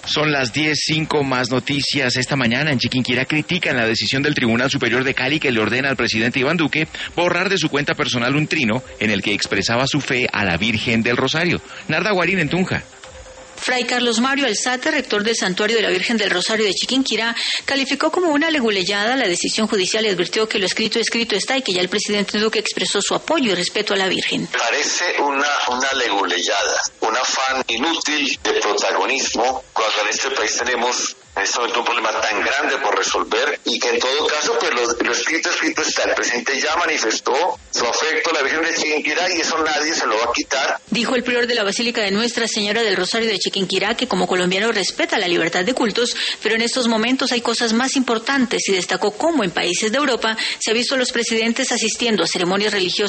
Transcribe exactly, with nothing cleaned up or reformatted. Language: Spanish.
Son las diez cinco más noticias. Esta mañana en Chiquinquirá critican la decisión del Tribunal Superior de Cali que le ordena al presidente Iván Duque borrar de su cuenta personal un trino en el que expresaba su fe a la Virgen del Rosario. Narda Guarín en Tunja. Fray Carlos Mario Alzate, rector del Santuario de la Virgen del Rosario de Chiquinquirá, calificó como una leguleyada la decisión judicial y advirtió que lo escrito escrito está y que ya el presidente Duque expresó su apoyo y respeto a la Virgen. Parece una, una leguleyada, un afán inútil de protagonismo cuando en este país tenemos en este momento un problema tan grande por resolver y que en todo caso pues lo, lo escrito escrito está. El presidente ya manifestó su afecto a la Virgen de Chiquinquirá y eso nadie se lo va a quitar. Dijo el prior de la Basílica de Nuestra Señora del Rosario de Chiquinquirá que como colombiano respeta la libertad de cultos, pero en estos momentos hay cosas más importantes y destacó cómo en países de Europa se ha visto a los presidentes asistiendo a ceremonias religiosas